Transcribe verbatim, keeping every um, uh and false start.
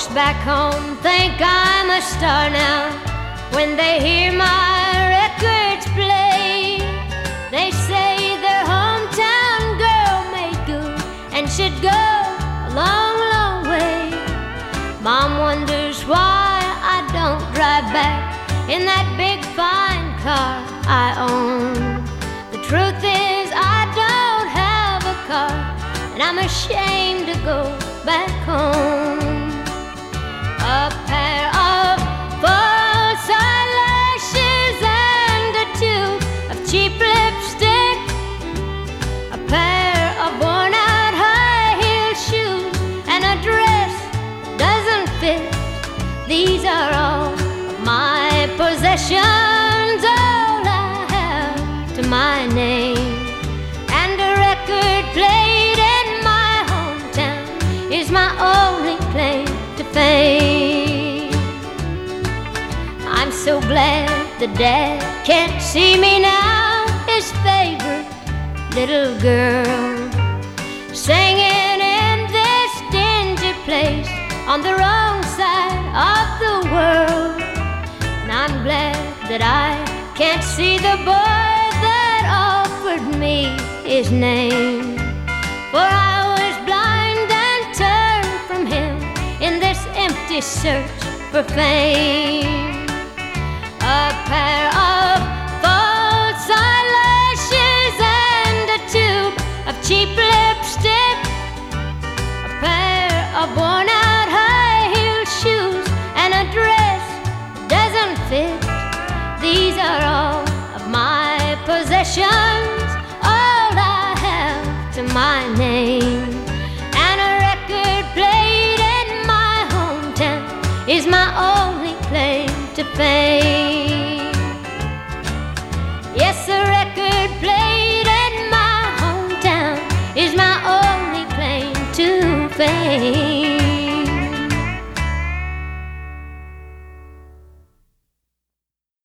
folks back home think I'm a star now. When they hear my records play, they say their hometown girl made good and should go a long, long way. Mom wonders why I don't drive back in that big fine car I own. The truth is I don't have a car, and I'm ashamed to go back home. A pair of false eyelashes and a tube of cheap lipstick, a pair of worn-out high-heel shoes, and a dress that doesn't fit. These are all of my possessions, all I have to my name. And a record played in my hometown is my only claim to fame. I'm so glad that Dad can't see me now, his favorite little girl, singing in this dingy place on the wrong side of the world. And I'm glad that I can't see the boy that offered me his name, for I was blind and turned from him in this empty search for fame. A pair of false eyelashes and a tube of cheap lipstick, a pair of worn-out high-heel shoes, and a dress that doesn't fit. These are all of my possessions, all I have to my name. And a record played in my hometown is my only claim to fame.